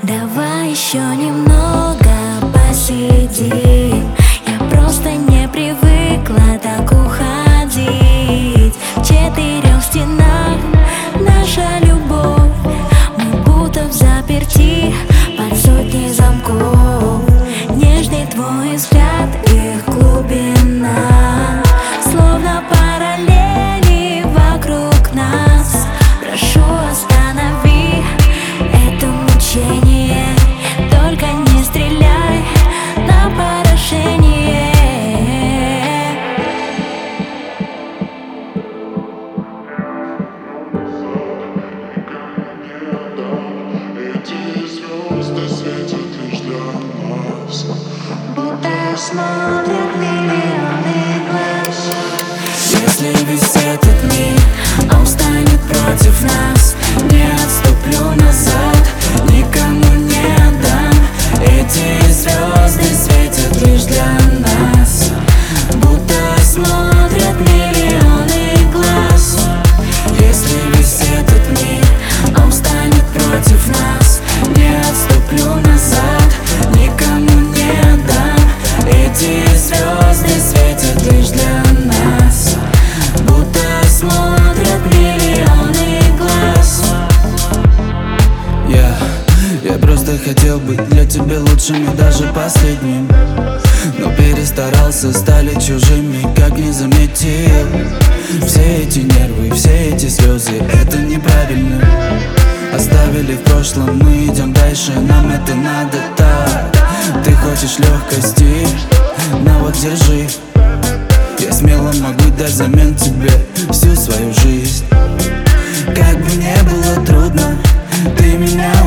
Давай еще немного посидим. Я просто не привыкла так уходить. В 4 стенах наша любовь, мы будто взаперти под сотней замков. Нежный твой взгляд, их глубина, словно параллели вокруг нас. Прошу, останови это мучение, только не стреляй на поражение. Эти звезды светят лишь для нас, Будто смотрят миллионы глаз. Если весь этот мир устанет против нас, не отступлю назад, никому не отдам. Эти звезды светят лишь для нас, будто смотрят миллионы глаз. Если весь этот мир устанет против нас, не отступлю назад, никому не отдам. Эти звезды светят лишь для нас, будто смотрят миллионы глаз. Я просто хотел быть для тебя лучшим и даже последним, но перестарался, стали чужими, как не заметил. Все эти нервы, все эти слезы, это неправильно. Оставили в прошлом, мы идем дальше, нам это надо так. Ты хочешь легкости, на вот держи. Я смело могу дать взамен тебе всю свою жизнь. Как бы не было трудно, ты меня